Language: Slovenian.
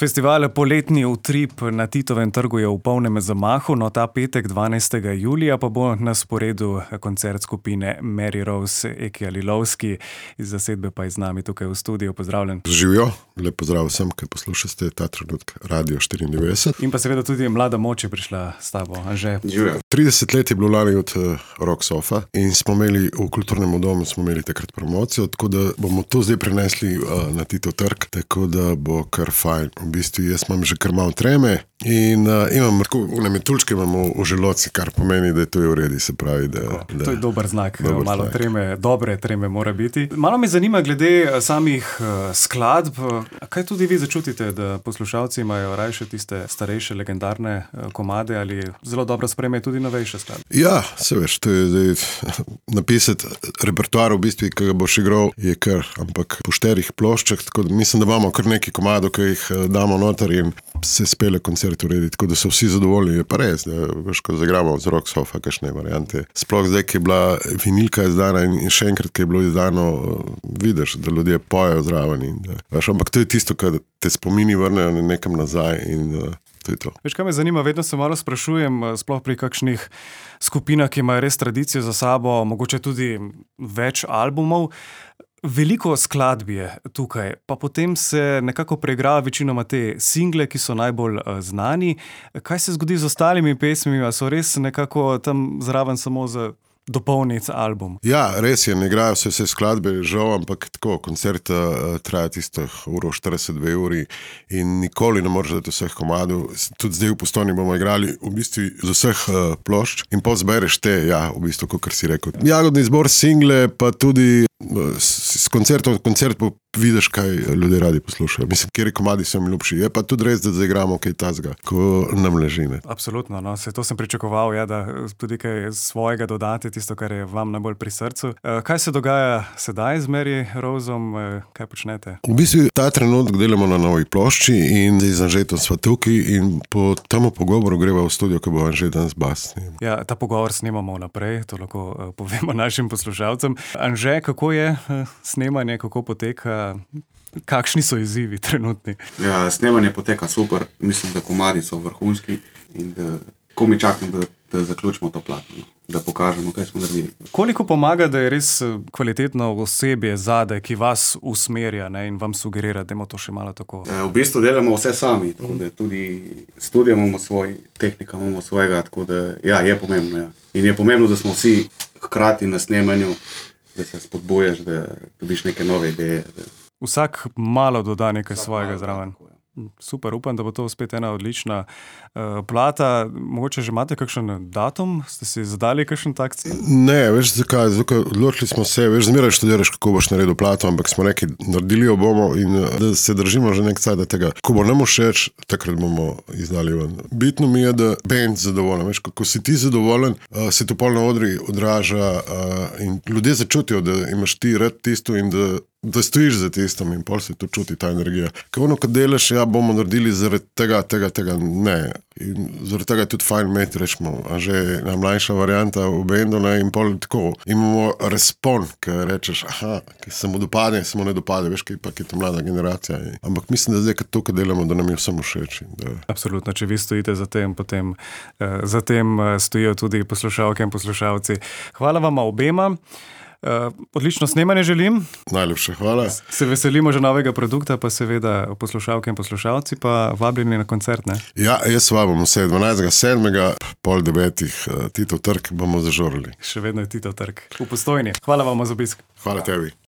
Festival Poletni utrip na Titovem trgu je v polnem zamahu, no ta petek 12. julija pa bo na sporedu koncert skupine Mary Rose, Eki Alilovski, iz zasedbe pa je z nami tukaj v studiu. Pozdravljen. Živijo, lep pozdrav vsem, ki poslušate ta trenutek Radio 94. In pa seveda tudi mlada moč je prišla s tabo, Anže. Živijo. 30 let je bilo lani od Rock Sofa in smo imeli v kulturnem domu takrat promocijo, tako da bomo to zdaj prenesli na Titov trg, tako da bo kar fajn. V bistvu jaz imam že kar malo treme in imam tako metuljčke v želodci, kar pomeni, da je to v redu, se pravi, da to je dober znak, dober malo znak. Treme, dobre treme mora biti. Malo me zanima glede samih skladb, kaj tudi vi začutite, da poslušalci imajo rajše tiste starejše legendarne komade ali zelo dobro sprejmejo tudi novejše skladbe? Ja, se veš, to je zdaj napisati repertoar v bistvu, ki ga boš igral, je kar, ampak po 4 ploščah, tako da mislim, da imamo kar nekaj komadov, ki jih damo noter in se spele koncert uredi, tako da so vsi zadovoljni. Je pa res, da veš, ko zagramo z Rock Sofa, kakšne variante. Sploh zdaj, ki je bila vinilka izdana in še enkrat, ki je bilo izdano, vidiš, da ljudje pojejo zraven. Ampak to je tisto, kar te spomini vrnejo nekam nazaj in to je to. Veš, kaj me zanima, vedno se malo sprašujem, sploh pri kakšnih skupinah, ki imajo res tradicijo za sabo, mogoče tudi več albumov. Veliko skladb je tukaj, pa potem se nekako preigrava večinoma te single, ki so najbolj znani. Kaj se zgodi z ostalimi pesmimi, a so res nekako tam zraven samo za dopolniti album? Ja, res je, ne igrajo vse skladbe, žal, ampak tako, koncert traja tisto 1:42 uri in nikoli ne moreš dati vseh komadov. Tudi zdaj v Postojni bomo igrali v bistvu z vseh plošč in pol zbereš te, ja, v bistvu, kot si rekel. Jagodni zbor, single, pa tudi s koncertom, koncert pa vidiš, kaj ljudje radi poslušajo. Mislim, kjeri komadi so mi ljubši. Je pa tudi res, da zaigramo kaj tazga, ko nam leži. Ne? Absolutno, no, to sem pričakoval, ja, da tudi kaj svojega dodate, tisto, kar je vam najbolj pri srcu. Kaj se dogaja sedaj z Mary Roseom, kaj počnete? V bistvu ta trenutek delamo na novi plošči in z Anžetom sva tukaj in po temu pogovoru greva v studio, ko bo Anžet danes bas. Ja, ta pogovor snemamo naprej, to lahko povemo našim poslušalcem. Anže, kako je snemanje, kako poteka? Kakšni so izzivi trenutni? Ja, snemanje poteka super, mislim, da komadi so vrhunski in da komi čakam, da zaključimo to platno, da pokažemo, kaj smo naredili. Koliko pomaga, da je res kvalitetno osebje zadaj, ki vas usmerja, ne, in vam sugerira, da imamo to še malo tako? V bistvu delamo vse sami, tako da tudi studio imamo svoj, tehnika imamo svojega, tako da ja, je pomembno. Ja. In je pomembno, da smo vsi hkrati na snemanju, da se spodbujaš, da dobiš neke nove ideje. Vsak malo doda nekaj svojega zraven. Super, upam, da bo to spet ena odlična plata. Mogoče že imate kakšen datum? Ste si zadali kakšen tak cilj? Ne, veš zakaj? Odločili smo se, veš, zmeraj študiraš, kako boš naredil plato, ampak smo rekli, naredili jo bomo in da se držimo že nek cajt, da tega, ko bo nam všeč, takrat bomo izdali ven. Bitno mi je, da band zadovoljen, veš, kako si ti zadovoljen, se to pol na odri odraža in ljudje začutijo, da imaš ti rad tisto in da stojiš za tistom in pol se to čuti, ta energija. Kaj ono, kad delaš, ja, bomo naredili zaradi tega, ne. In zaradi tega je tudi fajn imeti, rečemo, a že najmlajša varianta v bendu, ne, in pol tako. Imamo respon, ki rečeš, ki se mu dopade, se mu ne dopade, veš, kaj pa je to mlada generacija. Ampak mislim, da zdaj, kad to, kad delamo, da nam je vsem všeč. Absolutno, če vi stojite za tem, potem za tem stojijo tudi poslušalke in poslušalci. Hvala vama obema. Odlično snemanje želim. Najlepša hvala. Se veselimo že novega produkta, pa seveda poslušalke in poslušalci, pa vabljeni na koncert, ne? Ja, jaz vabim vse 12.7. 8:30 Titov trg bomo zažurili. Še vedno je Titov trg v Postojni. Hvala vam za obisk. Hvala tebi.